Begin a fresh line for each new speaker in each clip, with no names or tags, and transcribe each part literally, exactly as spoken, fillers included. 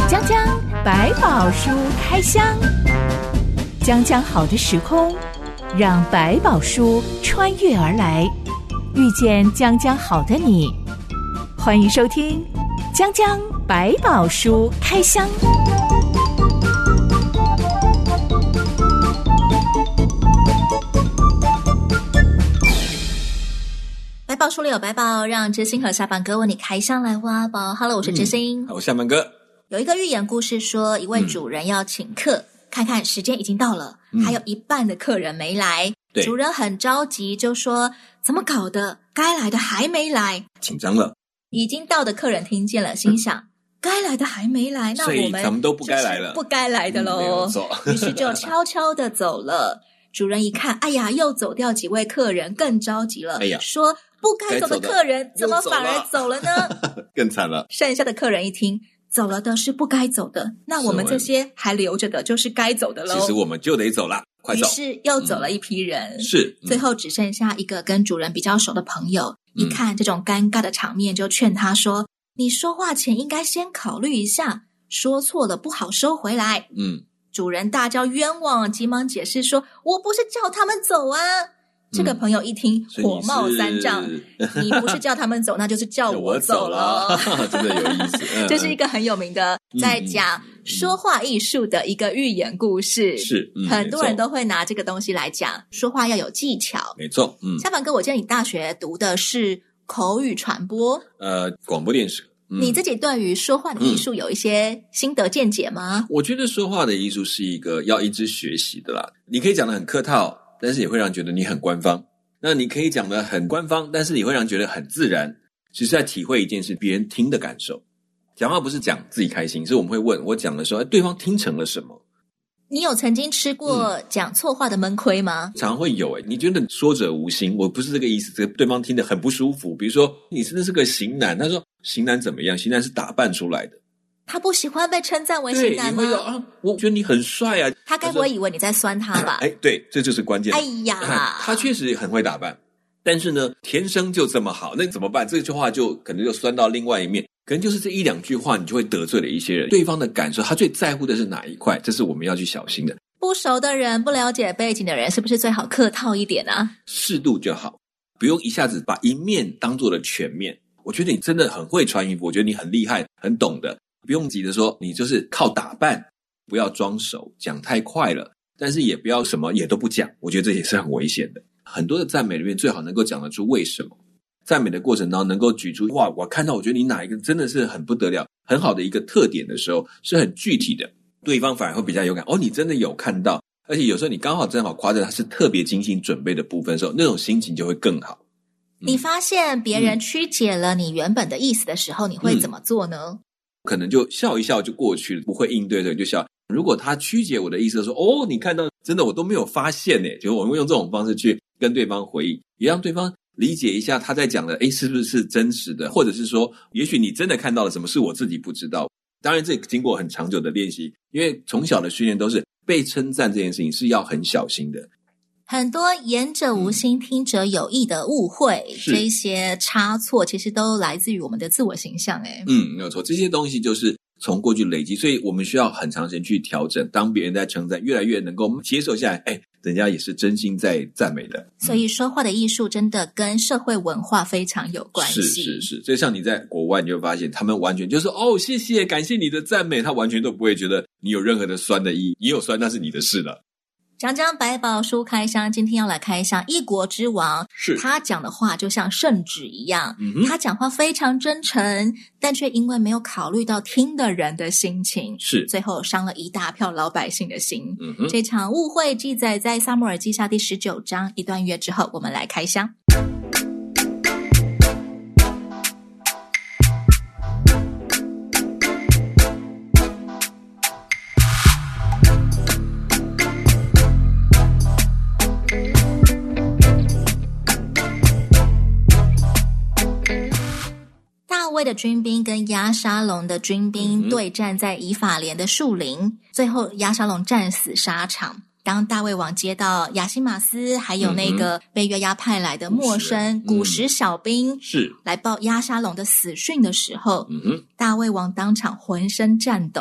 江江百宝书开箱，江江好的时空，让百宝书穿越而来，遇见江江好的你。欢迎收听江江百宝书开箱。
百宝书里有百宝，让知心和下班哥为你开箱来挖宝。Hello， 我是知心。
好、嗯，我下班哥。
有一个寓言故事说，一位主人要请客，嗯、看看时间已经到了，嗯、还有一半的客人没来。主人很着急，就说：“怎么搞的？该来的还没来。”
紧张了。
已经到的客人听见了，心想：“嗯、该来的还没来，那我们
咱们都不该来了，
不该来的喽。嗯”
没有错。
于是就悄悄的走了。主人一看，哎呀，又走掉几位客人，更着急了。
哎呀，
说。不该走的客人怎么反而走了呢？
更惨了。
剩下的客人一听，走了的是不该走的，那我们这些还留着的就是该走的咯。
其实我们就得走了，快走。
于是又走了一批人，
嗯、是、
嗯、最后只剩下一个跟主人比较熟的朋友，嗯、一看这种尴尬的场面，就劝他说：“你说话前应该先考虑一下，说错了不好收回来。”嗯，主人大叫冤枉，急忙解释说：“我不是叫他们走啊。”这个朋友一听，嗯、火冒三丈，你, 你不是叫他们走，那就是叫我走了。
真的有意思。嗯、
这是一个很有名的在讲说话艺术的一个寓言故事。
是、嗯，
很多人都会拿这个东西来讲，说话要有技巧。
没错。嗯，
下凡哥，我记得你大学读的是口语传播，
呃，广播电视。
嗯、你自己对于说话的艺术有一些心得见解吗？
嗯、我觉得说话的艺术是一个要一直学习的啦。你可以讲得很客套，但是也会让人觉得你很官方。那你可以讲得很官方，但是你会让人觉得很自然。其实在体会一件事，别人听的感受。讲话不是讲自己开心，是我们会问我讲的时候，对方听成了什么。
你有曾经吃过讲错话的闷亏吗？
嗯、常会有诶、欸、你觉得说者无心，我不是这个意思，这个对方听得很不舒服。比如说你真的是个型男，他说型男怎么样？型男是打扮出来的。
他不喜欢被称赞为型男吗？
对，你会说啊，我觉得你很帅啊。
他该不会以为你在酸他吧？
哎，对，这就是关键。
哎呀，
他确实很会打扮，但是呢，天生就这么好，那怎么办？这句话就可能就酸到另外一面，可能就是这一两句话，你就会得罪了一些人。对方的感受，他最在乎的是哪一块？这是我们要去小心的。
不熟的人，不了解背景的人，是不是最好客套一点啊？
适度就好，不用一下子把一面当做了全面。我觉得你真的很会穿衣服，我觉得你很厉害，很懂的。不用急着说你就是靠打扮，不要装熟，讲太快了，但是也不要什么也都不讲，我觉得这也是很危险的。很多的赞美里面最好能够讲得出为什么，赞美的过程当中能够举出哇，我看到我觉得你哪一个真的是很不得了，很好的一个特点的时候，是很具体的，对方反而会比较有感。哦，你真的有看到，而且有时候你刚好正好夸着他是特别精心准备的部分的时候，那种心情就会更好。
嗯、你发现别人曲解了你原本的意思的时候，嗯、你会怎么做呢？
可能就笑一笑就过去了，不会应对的就笑。如果他曲解我的意思说，哦，你看到真的我都没有发现耶，就我们用这种方式去跟对方回应，也让对方理解一下他在讲的诶是不是真实的，或者是说也许你真的看到了什么是我自己不知道。当然这经过很长久的练习，因为从小的训练都是被称赞这件事情是要很小心的。
很多言者无心、嗯、听者有意的误会，这一些差错其实都来自于我们的自我形象诶。
嗯，没有错，这些东西就是从过去累积，所以我们需要很长时间去调整。当别人在称赞，越来越能够接受下来，哎，人家也是真心在赞美的。
所以说话的艺术真的跟社会文化非常有关系。
是是是，所以像你在国外，你就会发现他们完全就是哦，谢谢，感谢你的赞美，他完全都不会觉得你有任何的酸的意义，你有酸那是你的事了。
讲讲百宝书开箱，今天要来开箱一国之王，
是
他讲的话就像圣旨一样，
嗯、
他讲话非常真诚，但却因为没有考虑到听的人的心情，
是
最后伤了一大票老百姓的心。
嗯、
这场误会记载在撒母耳记下第十九章，一段乐之后我们来开箱。大卫的军兵跟押沙龙的军兵对战在以法莲的树林，嗯、最后押沙龙战死沙场。当大卫王接到亚西马斯还有那个被约押派来的陌生古时小兵、嗯、
是
来报押沙龙的死讯的时候，
嗯、
大卫王当场浑身颤抖，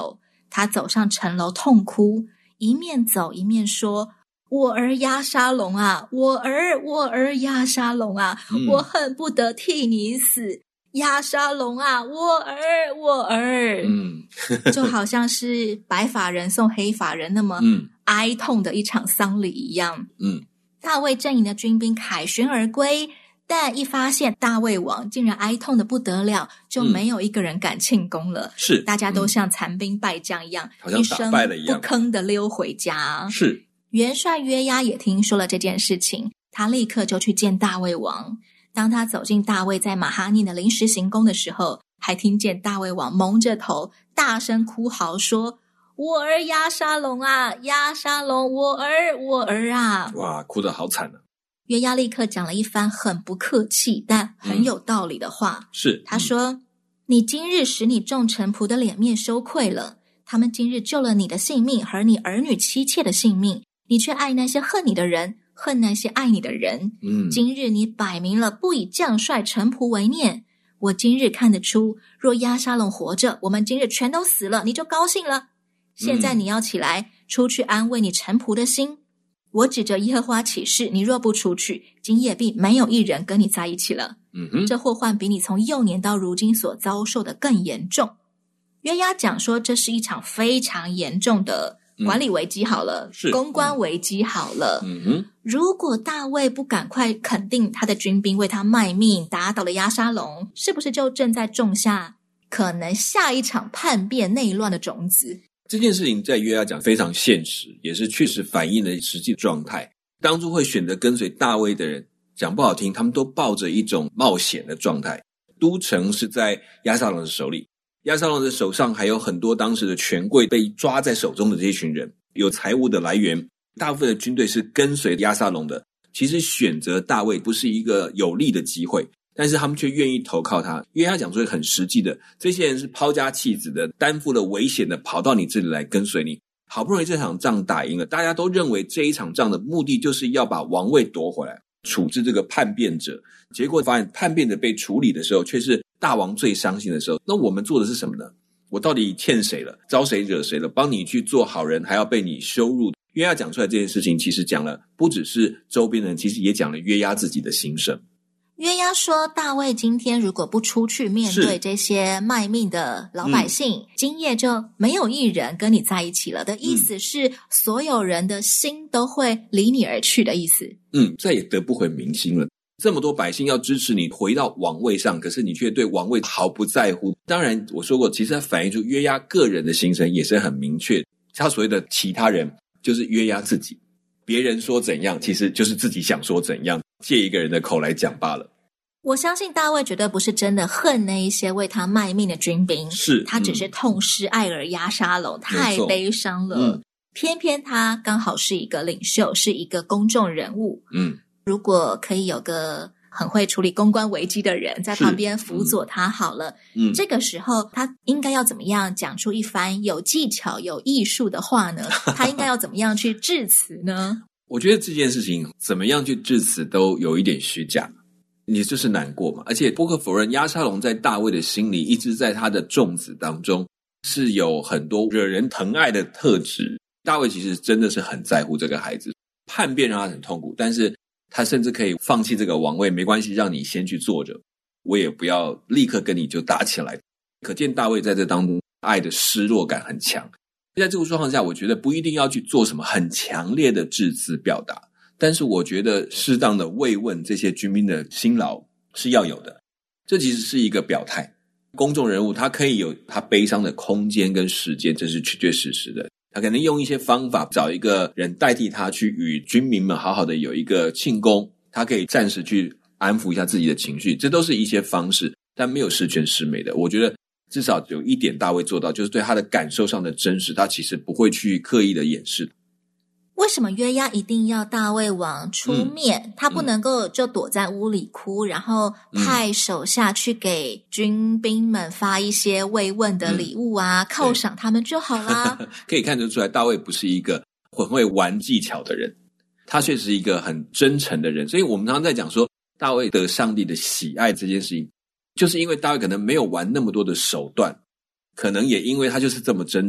他走上城楼痛哭，一面走一面说，我儿押沙龙啊，我儿我儿押沙龙啊、嗯、我恨不得替你死，押沙龙啊，我儿我儿。嗯，就好像是白发人送黑发人那么哀痛的一场丧礼一样。嗯，大卫阵营的军兵凯旋而归，但一发现大卫王竟然哀痛的不得了，就没有一个人敢庆功了。是、嗯，大家都像残兵败将一样，
好像打败了一样，
一声不吭的溜回家。
是。
元帅约押也听说了这件事情，他立刻就去见大卫王。当他走进大卫在马哈念的临时行宫的时候，还听见大卫王蒙着头大声哭嚎说，我儿押沙龙啊，押沙龙，我儿我儿啊。
哇，哭得好惨啊。
约押立刻讲了一番很不客气但很有道理的话、嗯、
是
他说、嗯、你今日使你众臣仆的脸面羞愧了，他们今日救了你的性命和你儿女妻妾的性命，你却爱那些恨你的人，恨那些爱你的人。嗯，今日你摆明了不以将帅臣仆为念，我今日看得出，若押沙龙活着，我们今日全都死了，你就高兴了。现在你要起来、嗯、出去安慰你臣仆的心。我指着耶和华起誓，你若不出去，今夜必没有一人跟你在一起了。嗯哼，这祸患比你从幼年到如今所遭受的更严重。约押讲说，这是一场非常严重的管理危机好了、嗯、公关危机好了、嗯哼，如果大卫不赶快肯定他的军兵为他卖命，打倒了押沙龙，是不是就正在种下可能下一场叛变内乱的种子？
这件事情在约押讲非常现实，也是确实反映了实际状态。当初会选择跟随大卫的人，讲不好听，他们都抱着一种冒险的状态。都城是在押沙龙的手里，押沙龙的手上还有很多当时的权贵被抓在手中的这一群人，有财物的来源，大部分的军队是跟随押沙龙的。其实选择大卫不是一个有利的机会，但是他们却愿意投靠他。约押讲说很实际的，这些人是抛家弃子的，担负了危险的跑到你这里来跟随你。好不容易这场仗打赢了，大家都认为这一场仗的目的就是要把王位夺回来，处置这个叛变者。结果发现叛变者被处理的时候，却是大王最伤心的时候。那我们做的是什么呢？我到底欠谁了？招谁惹谁了？帮你去做好人，还要被你羞辱。约押讲出来这件事情，其实讲了不只是周边人，其实也讲了约押自己的心声。
约押说，大卫今天如果不出去面对这些卖命的老百姓、嗯、今夜就没有一人跟你在一起了的意思是、嗯、所有人的心都会离你而去的意思。
嗯，再也得不回民心了。这么多百姓要支持你回到王位上，可是你却对王位毫不在乎。当然我说过，其实它反映出约押个人的心声也是很明确。他所谓的其他人就是约押自己，别人说怎样其实就是自己想说怎样，借一个人的口来讲罢了。
我相信大卫绝对不是真的恨那一些为他卖命的军兵，
是
他只是痛失爱儿押沙龙、嗯、太悲伤了、嗯、偏偏他刚好是一个领袖，是一个公众人物。嗯，如果可以有个很会处理公关危机的人在旁边辅佐他好了，嗯，这个时候他应该要怎么样讲出一番有技巧有艺术的话呢？他应该要怎么样去致辞呢？
我觉得这件事情怎么样去致辞都有一点虚假，你就是难过嘛。而且不可否认，押沙龙在大卫的心里，一直在他的众子当中是有很多惹人疼爱的特质。大卫其实真的是很在乎这个孩子，叛变让他很痛苦，但是他甚至可以放弃这个王位，没关系，让你先去坐着，我也不要立刻跟你就打起来。可见大卫在这当中爱的失落感很强。在这个状况下，我觉得不一定要去做什么很强烈的致辞表达，但是我觉得适当的慰问这些军兵的辛劳是要有的。这其实是一个表态，公众人物他可以有他悲伤的空间跟时间，这是确确实实的。他可能用一些方法找一个人代替他去与军民们好好的有一个庆功，他可以暂时去安抚一下自己的情绪，这都是一些方式，但没有十全十美的。我觉得至少有一点大卫做到，就是对他的感受上的真实，他其实不会去刻意的掩饰。
为什么约押一定要大卫王出面、嗯、他不能够就躲在屋里哭、嗯、然后派手下去给军兵们发一些慰问的礼物啊、嗯、犒赏他们就好啦。
可以看得出来，大卫不是一个很会玩技巧的人，他却是一个很真诚的人。所以我们常常在讲说大卫得上帝的喜爱这件事情，就是因为大卫可能没有玩那么多的手段，可能也因为他就是这么真诚，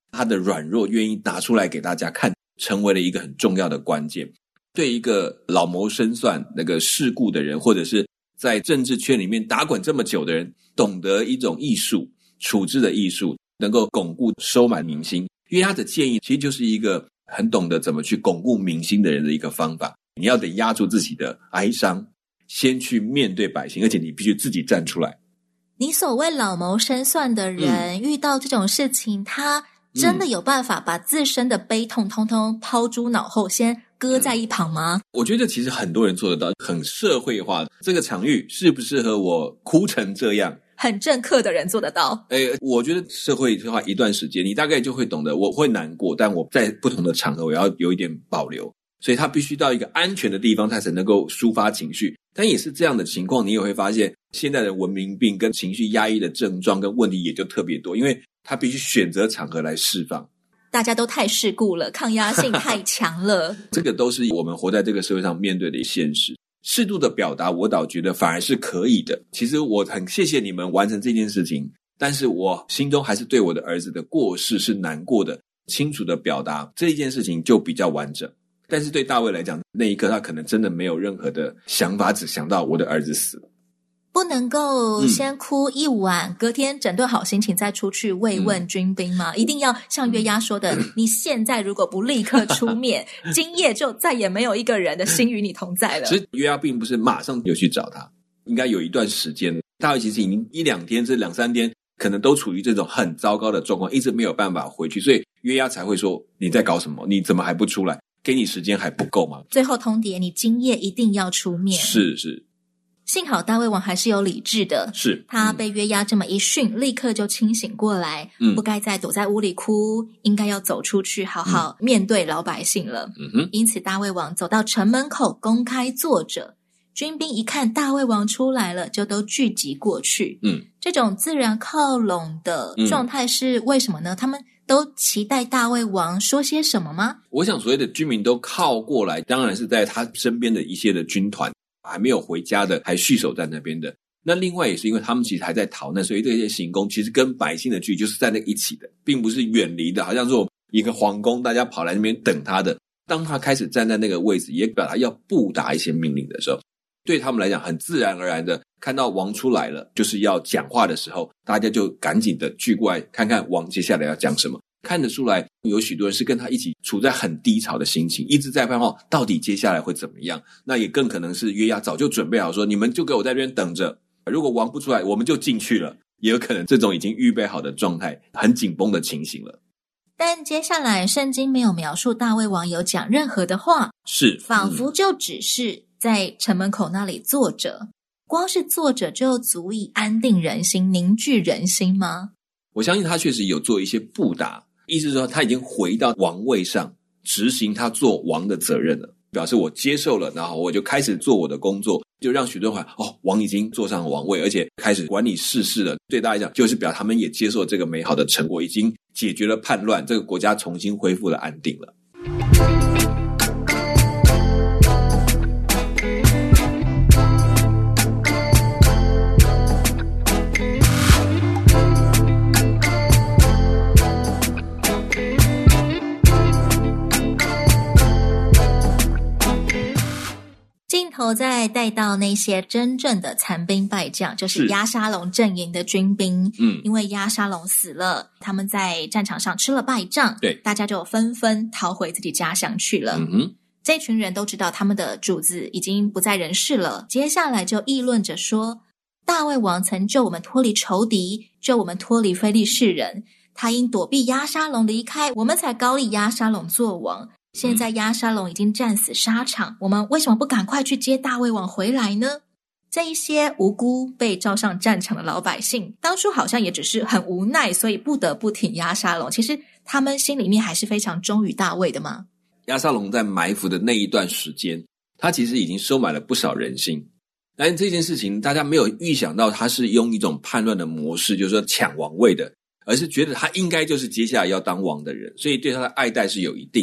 他的软弱愿意拿出来给大家看，成为了一个很重要的关键。对一个老谋深算那个世故的人，或者是在政治圈里面打滚这么久的人，懂得一种艺术，处置的艺术，能够巩固收买民心。约押的建议其实就是一个很懂得怎么去巩固民心的人的一个方法。你要得压住自己的哀伤，先去面对百姓，而且你必须自己站出来。
你所谓老谋深算的人、嗯、遇到这种事情，他真的有办法把自身的悲痛通通抛诸脑后，先搁在一旁吗？
嗯、我觉得其实很多人做得到，很社会化。这个场域适不适合我哭成这样？
很政客的人做得到。
诶，我觉得社会化一段时间，你大概就会懂得，我会难过，但我在不同的场合我要有一点保留。所以他必须到一个安全的地方，他才能够抒发情绪。但也是这样的情况，你也会发现现在的文明病跟情绪压抑的症状跟问题也就特别多，因为他必须选择场合来释放。
大家都太世故了，抗压性太强了。
这个都是我们活在这个社会上面对的现实。适度的表达，我倒觉得反而是可以的。其实我很谢谢你们完成这件事情，但是我心中还是对我的儿子的过世是难过的。清楚的表达这一件事情就比较完整。但是对大卫来讲，那一刻他可能真的没有任何的想法，只想到我的儿子死了。
不能够先哭一晚、嗯、隔天整顿好心情再出去慰问军兵吗、嗯、一定要像约押说的、嗯、你现在如果不立刻出面今夜就再也没有一个人的心与你同在了。
其实约押并不是马上有去找他，应该有一段时间，大卫其实已经一两天这两三天可能都处于这种很糟糕的状况，一直没有办法回去，所以约押才会说你在搞什么，你怎么还不出来，给你时间还不够吗？
最后通牒，你今夜一定要出面。
是是，
幸好大卫王还是有理智的，
是
他被约押这么一训、嗯、立刻就清醒过来、嗯、不该再躲在屋里哭，应该要走出去好好面对老百姓了、嗯、哼因此大卫王走到城门口公开坐着，军兵一看大卫王出来了，就都聚集过去。嗯，这种自然靠拢的状态是为什么呢？他们都期待大卫王说些什么吗？
我想所谓的居民都靠过来，当然是在他身边的一些的军团还没有回家的，还蓄守在那边的。那另外也是因为他们其实还在逃难，所以这些行宫其实跟百姓的距离就是在那一起的，并不是远离的，好像说一个皇宫大家跑来那边等他的。当他开始站在那个位置，也表达要布达一些命令的时候，对他们来讲很自然而然的看到王出来了，就是要讲话的时候，大家就赶紧的聚过来看看王接下来要讲什么。看得出来有许多人是跟他一起处在很低潮的心情，一直在盼望到底接下来会怎么样。那也更可能是约押早就准备好说，你们就给我在这边等着，如果王不出来我们就进去了，也有可能这种已经预备好的状态，很紧绷的情形了。
但接下来圣经没有描述大卫王有讲任何的话，
是
仿佛就只是在城门口那里坐着、嗯、光是坐着就足以安定人心、凝聚人心吗？
我相信他确实有做一些布达，意思是说他已经回到王位上，执行他做王的责任了，表示我接受了，然后我就开始做我的工作，就让许多人哦，王已经坐上王位，而且开始管理世事了。对大家来讲，就是表示他们也接受这个美好的成果，已经解决了叛乱，这个国家重新恢复了安定了。
再带到那些真正的残兵败将，就是押沙龙阵营的军兵。嗯，因为押沙龙死了，他们在战场上吃了败仗，
对，
大家就纷纷逃回自己家乡去了。嗯哼，这群人都知道他们的主子已经不在人世了，接下来就议论着说，大卫王曾救我们脱离仇敌，救我们脱离非利士人，他因躲避押沙龙离开，我们才高立押沙龙做王。现在押沙龙已经战死沙场，我们为什么不赶快去接大卫王回来呢？这一些无辜被召上战场的老百姓，当初好像也只是很无奈，所以不得不挺押沙龙，其实他们心里面还是非常忠于大卫的嘛。
押沙龙在埋伏的那一段时间，他其实已经收买了不少人心，但这件事情大家没有预想到他是用一种叛乱的模式，就是说抢王位的，而是觉得他应该就是接下来要当王的人，所以对他的爱戴是有一定的。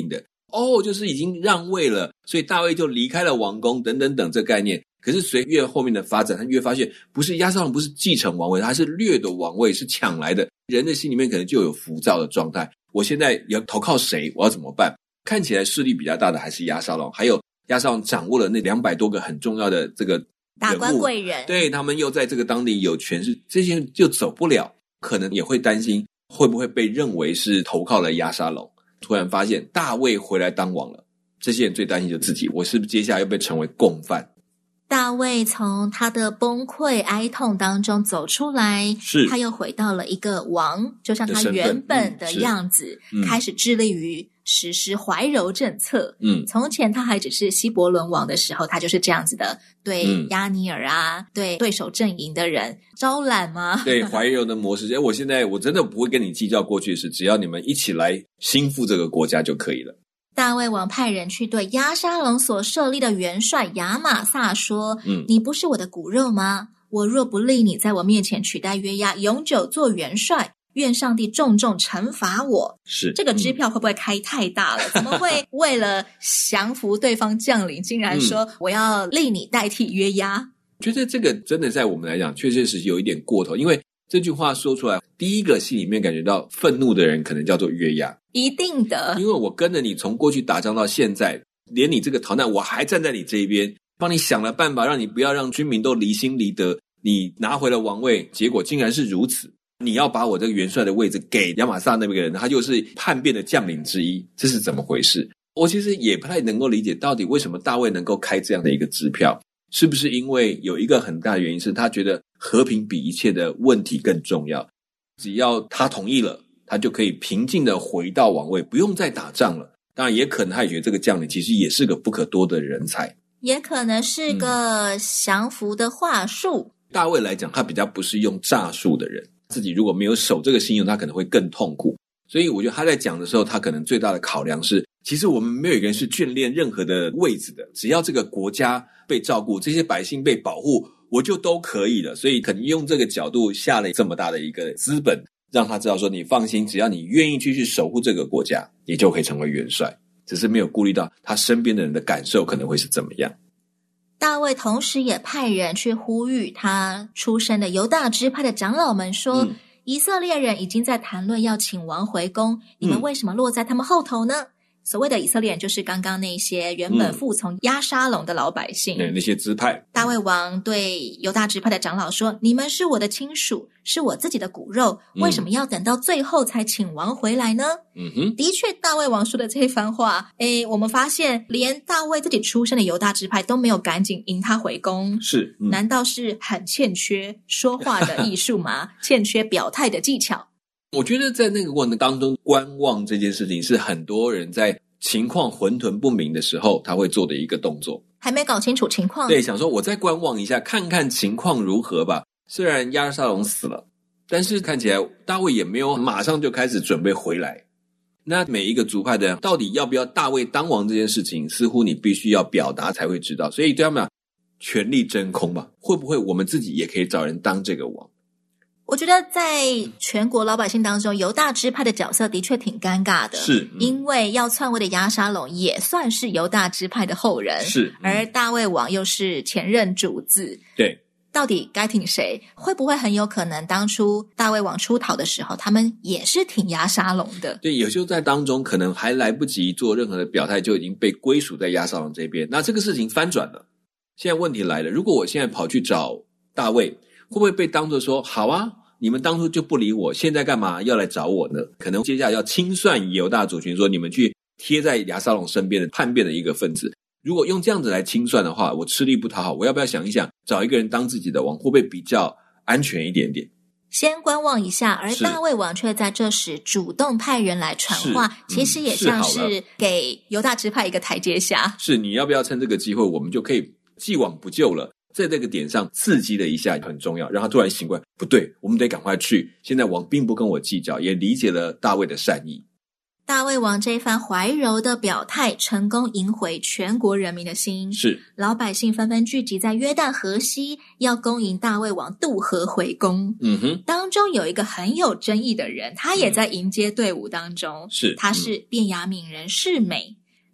哦，就是已经让位了，所以大卫就离开了王宫等等等这个概念。可是随越后面的发展，他越发现不是押沙龙不是继承王位，他是掠夺王位，是抢来的。人的心里面可能就有浮躁的状态，我现在要投靠谁，我要怎么办？看起来势力比较大的还是押沙龙，还有押沙龙掌握了那两百多个很重要的这个
达官贵人，
对，他们又在这个当地有权势，这些就走不了，可能也会担心会不会被认为是投靠了押沙龙。突然发现大卫回来当王了，这些人最担心就自己，我是不是接下来又被成为共犯？
大卫从他的崩溃哀痛当中走出来，
是
他又回到了一个王，就像他原本的样子，嗯、开始致力于实施怀柔政策。嗯，从前他还只是希伯伦王的时候，他就是这样子的，对亚尼尔啊，嗯、对对手阵营的人招揽吗？
对怀柔的模式，我现在我真的不会跟你计较过去的事，只要你们一起来兴复这个国家就可以了。
大卫王派人去对押沙龙所设立的元帅亚玛撒说，嗯，你不是我的骨肉吗？我若不立你在我面前取代约押，永久做元帅，愿上帝重重惩罚我。
是
这个支票会不会开太大了？嗯、怎么会为了降服对方将领，竟然说我要立你代替约押？
觉得这个真的在我们来讲，确实是有一点过头，因为这句话说出来，第一个心里面感觉到愤怒的人，可能叫做约押。
一定的，
因为我跟着你从过去打仗到现在，连你这个逃难，我还站在你这一边，帮你想了办法，让你不要让军民都离心离德。你拿回了王位，结果竟然是如此。你要把我这个元帅的位置给亚玛撒那个人，他就是叛变的将领之一，这是怎么回事？我其实也不太能够理解，到底为什么大卫能够开这样的一个支票？是不是因为有一个很大的原因是他觉得和平比一切的问题更重要？只要他同意了，他就可以平静的回到王位，不用再打仗了。当然也可能他也觉得这个将领其实也是个不可多的人才，
也可能是个降服的话术。
嗯、大卫来讲，他比较不是用诈术的人，自己如果没有守这个信用，他可能会更痛苦。所以我觉得他在讲的时候，他可能最大的考量是，其实我们没有一个人是眷恋任何的位置的，只要这个国家被照顾，这些百姓被保护，我就都可以了。所以可能用这个角度下了这么大的一个资本，让他知道说，你放心，只要你愿意继续守护这个国家，你就可以成为元帅。只是没有顾虑到他身边的人的感受可能会是怎么样。
大卫同时也派人去呼吁他出身的犹大支派的长老们说，嗯、以色列人已经在谈论要请王回宫，你们为什么落在他们后头呢？嗯、所谓的以色列人就是刚刚那些原本服从押沙龙的老百姓，
嗯、那些支派。
大卫王对犹大支派的长老说，你们是我的亲属，是我自己的骨肉，为什么要等到最后才请王回来呢？嗯哼，的确大卫王说的这一番话，诶，我们发现连大卫自己出身的犹大支派都没有赶紧迎他回宫，
是、
嗯、难道是很欠缺说话的艺术吗？欠缺表态的技巧？
我觉得在那个过程当中，观望这件事情是很多人在情况混沌不明的时候他会做的一个动作，
还没搞清楚情况，
对，想说我再观望一下，看看情况如何吧。虽然押沙龙死了，但是看起来大卫也没有马上就开始准备回来。那每一个族派的人到底要不要大卫当王这件事情，似乎你必须要表达才会知道。所以对他们讲，权力真空吧，会不会我们自己也可以找人当这个王？
我觉得在全国老百姓当中，犹大支派的角色的确挺尴尬的，
是、
嗯、因为要篡位的押沙龙也算是犹大支派的后人，
是、嗯、
而大卫王又是前任主子，
对，
到底该挺谁？会不会很有可能当初大卫王出逃的时候，他们也是挺押沙龙的？
对，有时候在当中可能还来不及做任何的表态，就已经被归属在押沙龙这边。那这个事情翻转了，现在问题来了，如果我现在跑去找大卫，会不会被当作说，好啊，你们当初就不理我，现在干嘛要来找我呢？可能接下来要清算犹大族群，说你们去贴在押沙龙身边的叛变的一个分子。如果用这样子来清算的话，我吃力不讨好，我要不要想一想，找一个人当自己的王，会不会比较安全一点点？
先观望一下，而大卫王却在这时主动派人来传话，嗯、其实也像是给犹大支派一个台阶下。
是，你要不要趁这个机会，我们就可以既往不咎了，在这个点上刺激了一下很重要，让他突然醒过来，不对，我们得赶快去。现在王并不跟我计较，也理解了大卫的善意。
大卫王这一番怀柔的表态，成功赢回全国人民的心。
是，
老百姓纷纷聚集在约旦河西，要恭迎大卫王渡河回宫。嗯哼，当中有一个很有争议的人，他也在迎接队伍当中。
是、嗯，
他是便雅悯人示每。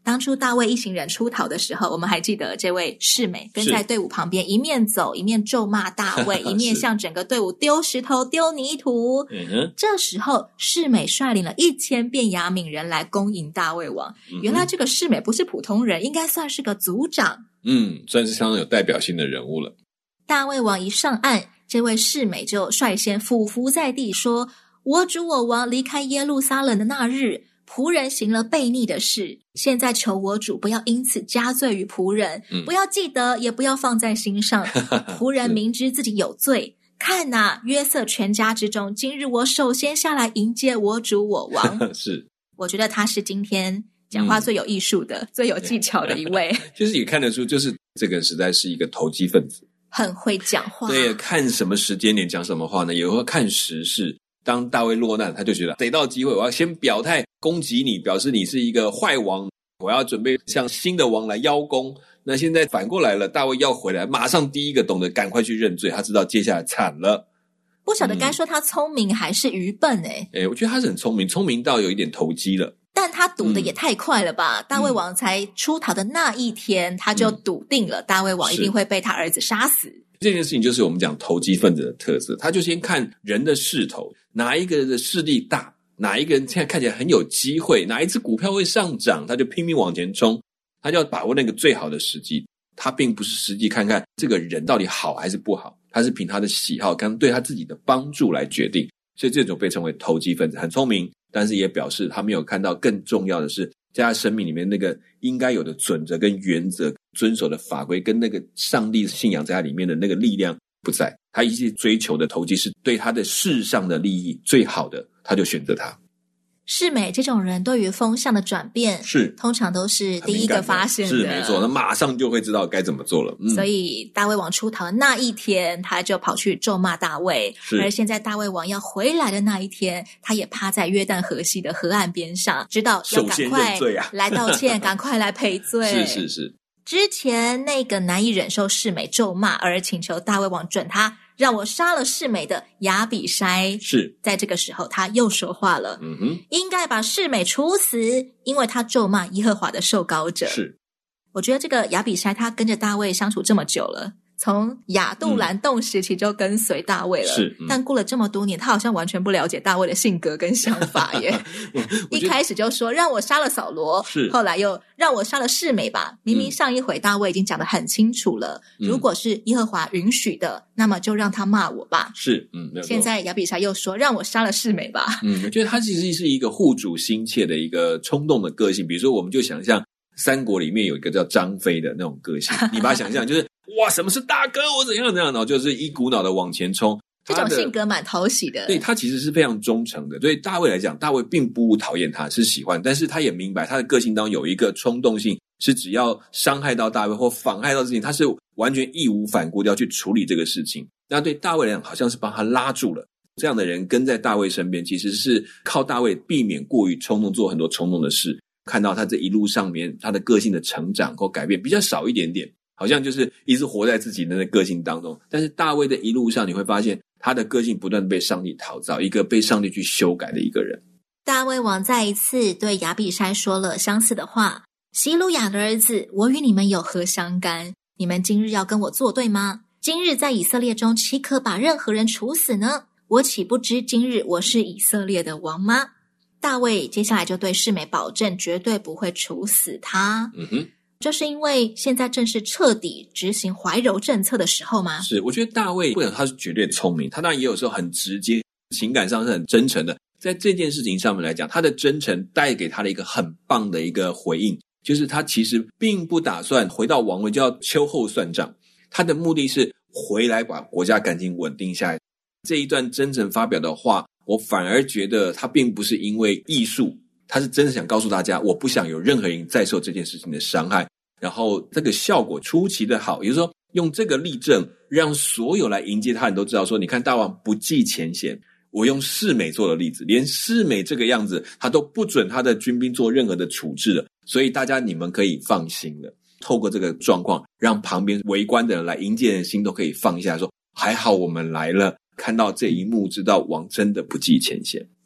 当初大卫一行人出逃的时候，我们还记得这位世美跟在队伍旁边，一面走一面咒骂大卫，一面向整个队伍丢石头丢泥土。嗯、这时候世美率领了一千便雅悯人来攻迎大卫王、嗯、原来这个世美不是普通人，应该算是个族长，
嗯，算是相当有代表性的人物了。
大卫王一上岸，这位世美就率先俯伏在地说，我主我王离开耶路撒冷的那日，仆人行了悖逆的事，现在求我主不要因此加罪于仆人、嗯、不要记得也不要放在心上仆人明知自己有罪看啊，约瑟全家之中，今日我首先下来迎接我主我王
是，
我觉得他是今天讲话最有艺术的、嗯、最有技巧的一位
就是也看得出，就是这个实在是一个投机分子，
很会讲话。
对，看什么时间点讲什么话呢，也会看时事。当大卫落难，他就觉得逮到机会我要先表态攻击你，表示你是一个坏王，我要准备向新的王来邀功。那现在反过来了，大卫要回来，马上第一个懂得赶快去认罪，他知道接下来惨了。
不晓得该说他聪明还是愚笨诶、
欸嗯欸、我觉得他是很聪明，聪明到有一点投机了，
但他赌的也太快了吧、嗯、大卫王才出逃的那一天、嗯、他就笃定了大卫王一定会被他儿子杀死。
这件事情就是我们讲投机分子的特色，他就先看人的势头，哪一个人的势力大，哪一个人现在看起来很有机会，哪一只股票会上涨，他就拼命往前冲，他就要把握那个最好的时机。他并不是实际看看这个人到底好还是不好，他是凭他的喜好跟对他自己的帮助来决定，所以这种被称为投机分子，很聪明，但是也表示他没有看到更重要的是在他生命里面那个应该有的准则跟原则，遵守的法规跟那个上帝信仰在他里面的那个力量不在，他一直追求的投机是对他的世上的利益最好的，他就选择他。
世美这种人对于风向的转变是通常都是第一个发现的，
是没错，那马上就会知道该怎么做了、嗯、
所以大卫王出逃的那一天他就跑去咒骂大卫，而现在大卫王要回来的那一天，他也趴在约旦河西的河岸边上，知道要赶快来道歉、啊、赶快来赔罪
是是是。
之前那个难以忍受世美咒骂而请求大卫王准他让我杀了世美的亚比筛，是在这个时候他又说话了，嗯哼，应该把世美处死，因为他咒骂耶和华的受膏者。是，我觉得这个亚比筛他跟着大卫相处这么久了，从亚杜兰洞时期就跟随大卫了、嗯、但过了这么多年，他好像完全不了解大卫的性格跟想法耶一开始就说让我杀了扫罗，是后来又让我杀了示每吧，明明上一回大卫已经讲得很清楚了、嗯、如果是耶和华允许的，那么就让他骂我吧。是，嗯，没有错。现在亚比篩又说让我杀了示每吧。
嗯，我觉得他其实是一个护主心切的一个冲动的个性。比如说我们就想象三国里面有一个叫张飞的那种个性，你把它想象就是哇，什么是大哥，我怎样怎样，然后就是一股脑的往前冲，
这种性格蛮讨喜的。
对，他其实是非常忠诚的。对大卫来讲，大卫并不讨厌他，是喜欢，但是他也明白他的个性当中有一个冲动性，是只要伤害到大卫或妨害到事情，他是完全义无反顾的要去处理这个事情。那对大卫来讲好像是帮他拉住了，这样的人跟在大卫身边，其实是靠大卫避免过于冲动，做很多冲动的事。看到他这一路上面他的个性的成长或改变比较少一点点，好像就是一直活在自己的那个性当中。但是大卫的一路上你会发现他的个性不断被上帝陶造，一个被上帝去修改的一个人。
大卫王再一次对亚比筛说了相似的话，希鲁雅的儿子，我与你们有何相干？你们今日要跟我作对吗？今日在以色列中岂可把任何人处死呢？我岂不知今日我是以色列的王吗？大卫接下来就对示每保证绝对不会处死他。嗯哼，这是因为现在正是彻底执行怀柔政策的时候吗？
是，我觉得大卫不能他是绝对聪明，他当然也有时候很直接，情感上是很真诚的。在这件事情上面来讲，他的真诚带给他的一个很棒的一个回应，就是他其实并不打算回到王位就要秋后算账，他的目的是回来把国家赶紧稳定下来。这一段真诚发表的话，我反而觉得他并不是因为艺术，他是真的想告诉大家，我不想有任何人再受这件事情的伤害。然后这个效果出奇的好，也就是说用这个例证让所有来迎接他人都知道说，你看大王不计前嫌，我用示每做的例子，连示每这个样子他都不准他的军兵做任何的处置了，所以大家你们可以放心了。透过这个状况，让旁边围观的人来迎接人的心都可以放下，说还好我们来了，看到这一幕知道王真的不计前嫌。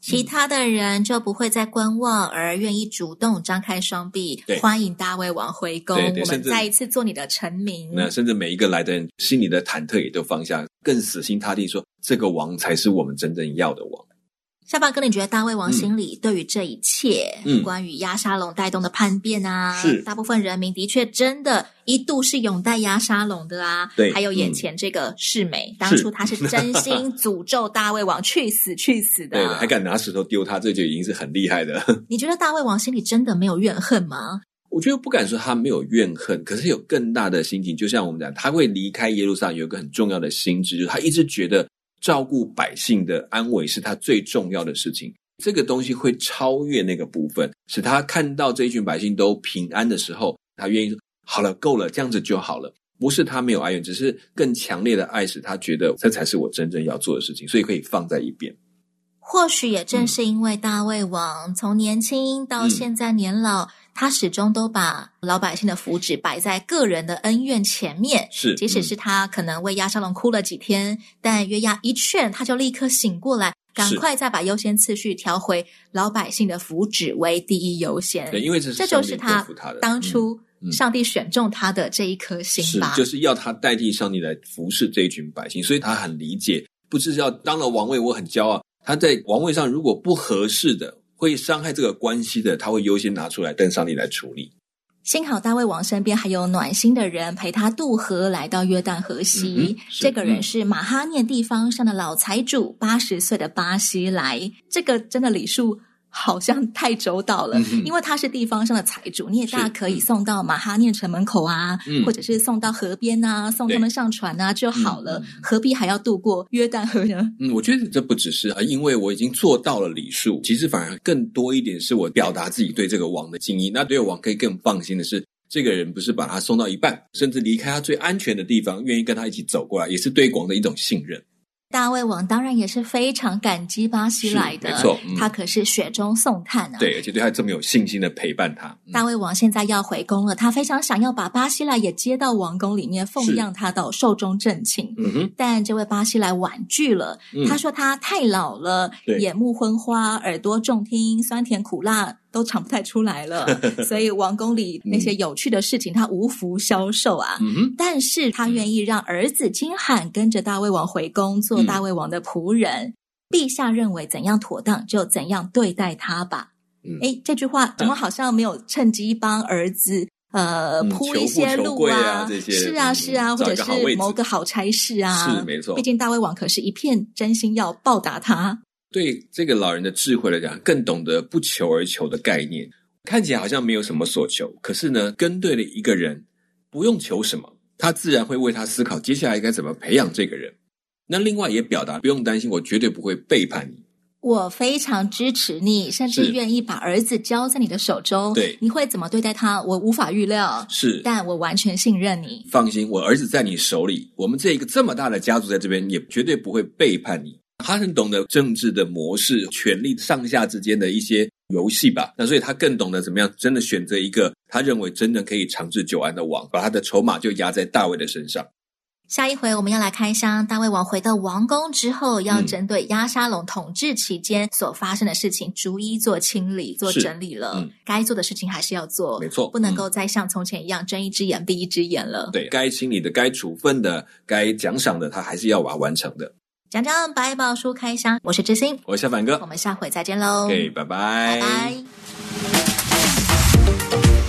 其他的人就不会再观望，而愿意主动张开双臂，欢迎大胃王回宫，
对对，
我们再一次做你的臣民。
那甚至每一个来的人心里的忐忑也都放下，更死心塌地说这个王才是我们真正要的王。
下巴哥，你觉得大胃王心里对于这一切、嗯、关于押沙龙带动的叛变啊，
是
大部分人民的确真的一度是拥戴押沙龙的啊，
对，
还有眼前这个世美、嗯、当初他是真心诅咒大胃王去死去死的，
对，还敢拿石头丢他，这就已经是很厉害的。
你觉得大胃王心里真的没有怨恨吗？
我觉得不敢说他没有怨恨，可是有更大的心情，就像我们讲，他会离开耶路撒冷有一个很重要的心志，就是他一直觉得照顾百姓的安危是他最重要的事情，这个东西会超越那个部分，使他看到这一群百姓都平安的时候，他愿意说好了，够了，这样子就好了。不是他没有哀怨，只是更强烈的爱使他觉得这才是我真正要做的事情，所以可以放在一边。
或许也正是因为大胃王、嗯、从年轻到现在年老、嗯，他始终都把老百姓的福祉摆在个人的恩怨前面，
是，
即使是他可能为押沙龙哭了几天、嗯、但约押一劝他就立刻醒过来，赶快再把优先次序调回老百姓的福祉为第一优先。
对，因为这是
这就是他当初上帝选中他的这一颗心吧、
嗯嗯、是，就是要他代替上帝来服侍这一群百姓，所以他很理解，不是要当了王位我很骄傲，他在王位上如果不合适的会伤害这个关系的，他会优先拿出来等上帝来处理。
幸好大卫王身边还有暖心的人陪他渡河来到约旦河西、嗯、这个人是马哈念地方上的老财主，八十岁的巴西来，这个真的礼数好像太周到了、嗯、因为他是地方上的财主，你也大可以送到马哈念城门口啊、嗯、或者是送到河边啊，送他们上船啊就好了、嗯、何必还要渡过约旦河呢？
嗯，我觉得这不只是因为我已经做到了礼数，其实反而更多一点是我表达自己对这个王的敬意。那对王可以更放心的是，这个人不是把他送到一半，甚至离开他最安全的地方，愿意跟他一起走过来，也是对王的一种信任。
大卫王当然也是非常感激巴西来的，
没错、嗯、
他可是雪中送炭啊，
对，而且对他这么有信心的陪伴他、
嗯、大卫王现在要回宫了，他非常想要把巴西来也接到王宫里面奉养他到寿终正寝、嗯、哼，但这位巴西来婉拒了、嗯、他说他太老了，眼目昏花，耳朵重听，酸甜苦辣都尝不太出来了所以王宫里那些有趣的事情他无福消受啊、嗯、但是他愿意让儿子金罕跟着大卫王回宫做大卫王的仆人、嗯、陛下认为怎样妥当就怎样对待他吧。嗯，诶，这句话怎么好像没有趁机帮儿子呃铺一些路啊，
啊这些
是啊是啊、嗯、或者是谋个好差事啊，
是没错，
毕竟大卫王可是一片真心要报答他。
对这个老人的智慧来讲，更懂得不求而求的概念，看起来好像没有什么所求，可是呢，跟对了一个人，不用求什么，他自然会为他思考接下来该怎么培养这个人。那另外也表达不用担心，我绝对不会背叛你，
我非常支持你，甚至愿意把儿子交在你的手中，
对，
你会怎么对待他我无法预料，
是，
但我完全信任你，
放心，我儿子在你手里，我们这一个这么大的家族在这边也绝对不会背叛你。他很懂得政治的模式，权力上下之间的一些游戏吧，那所以他更懂得怎么样真的选择一个他认为真的可以长治久安的王，把他的筹码就压在大卫的身上。
下一回我们要来开箱大卫王回到王宫之后，要针对押沙龙统治期间所发生的事情逐一做清理做整理了、嗯、该做的事情还是要做，
没错，
不能够再像从前一样睁一只眼闭一只眼了。
对，该清理的该处分的该奖赏的他还是要把它完成的。
讲讲百宝书开箱，我是知心，
我是小凡哥，
我们下回再见喽。
OK， 拜拜，
拜拜。